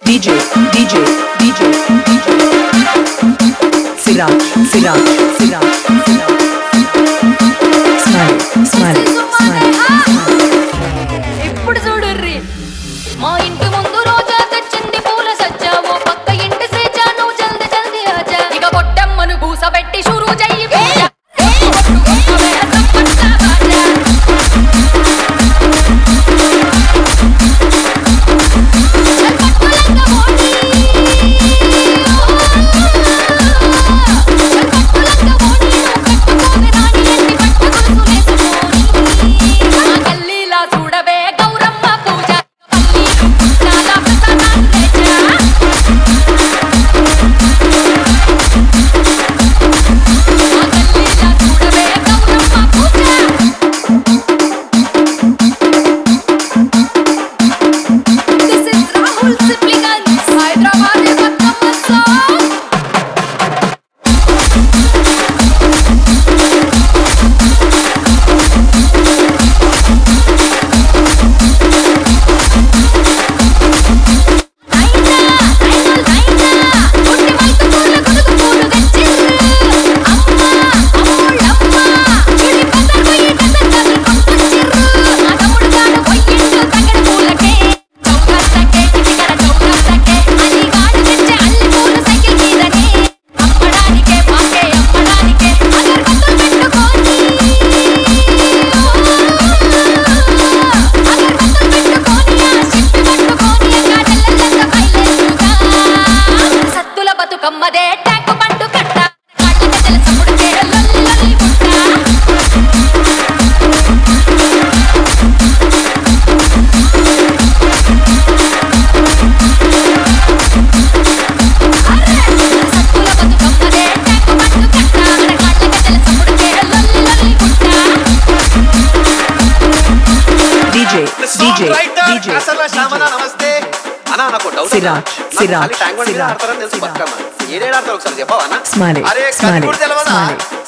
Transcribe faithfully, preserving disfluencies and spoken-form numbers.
DJ, DJ, DJ, DJ. Siraj, Siraj, Siraj, Siraj. Smile, smile, smile. ఇప్పుడు చూడుర్రి మా ఇంటి ముందు రోజా తెచ్చింది పూల సజ్జా ఓ పక్క ఇంటి శ్రీజా నువ్వు జల్ది జల్ది ఆజా ఇక కొట్టమ్మను బూసబెట్టి షురూ చెయ్యి పూజ DJ, DJ, నమస్తే అన్నా నాకు డౌట్ సిరాజ్ సిరాజ్ ట్యాంక్ బండ్ మీద ఆడతారని తెలుసు పక్కన ఏడేడు ఆడతారు ఒకసారి చెప్పవా అన్న స్మైలీ అరే స్మైలీ కనుగోడు తెలవదా స్మైలీ